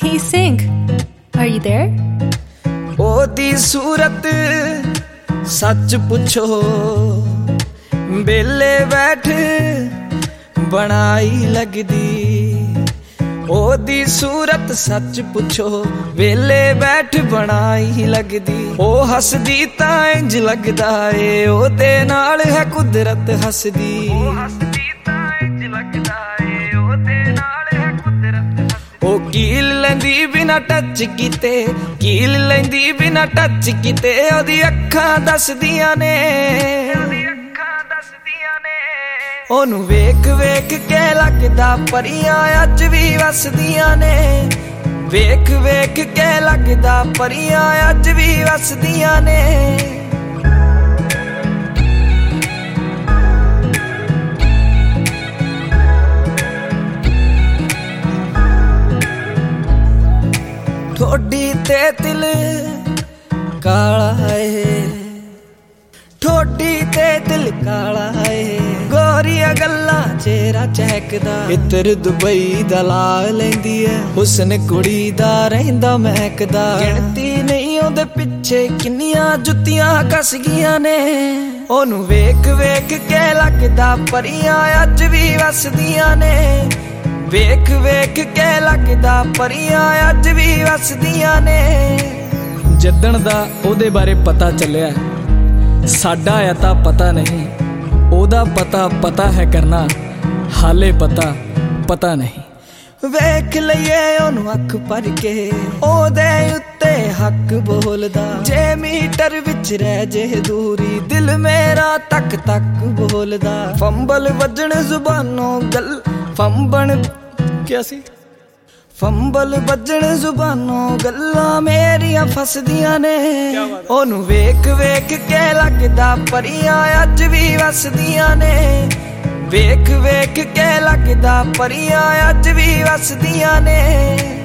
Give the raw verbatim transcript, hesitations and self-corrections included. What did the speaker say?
Hey, Singh, are you there? ओदी सूरत सच पुछो बेले बैठ बनाई लगदी ओदी सूरत सच पुछो वेले बैठ बनाई लगदी ओ हसदी तां इंज लगदा ए ओदे नाल है कुदरत हसदी ओ हसदी तां इंज लगदा ए ओदे नाल है कुदरत हसदी ओ कील लैंदी बिना टच कीते कील लैंदी बिना टच कीते ओदी अखां दसदियां ने ओनू वेख वेख के लगदा परियां अज भी वसदियां ने वेख वेख के लगदा परियां अज भी वसदियां ने ठोडी ते दिल काला है ठोडी ते दिल काला है गोरिया गल्ला चेहरा चहकदा इतर दुबई दा ला लैंदी है हुस्न कुड़ी दा रहिंदा महकदा गिणती नहीं ओदे पिछे किन्नियां जुत्तियां कस गियां ने ओनू वेख वेख के लगदा परियां अज भी वसदियां ने वेख वेख के लगदा परियां अज भी वसदियां ने जदन दा ओदे बारे पता चलिया साडा आ तां पता नहीं ओदा पता पता है करना हाले पता पता नहीं वेख लईए ओनू अख भर के ओदे उत्ते हक बोलदा जे मीटर विच रह जे दूरी दिल मेरा तक तक बोलदा फंबल वजन जुबानों गल फंबन क्या सी फंबल बजन जुबानों गल्लां मेरियां फसदियां ने ओनू वेख वेख के लगदा परियां अज भी वसदियां ने वेख वेख के लगदा परियां अज भी वसदियां ने।